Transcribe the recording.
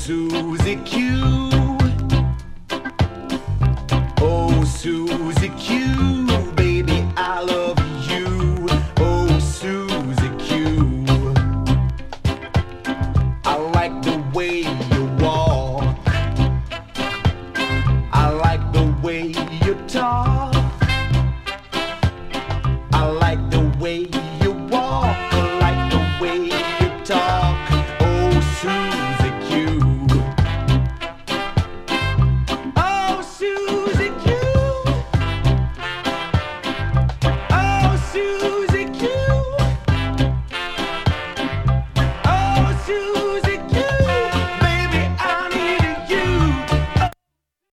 Susie Q. Oh, Susie Q, baby, I love you. Oh, Susie Q, I like the way you walk, I like the way you talk, I like the way you walk, I like the way you talk. Oh, Susie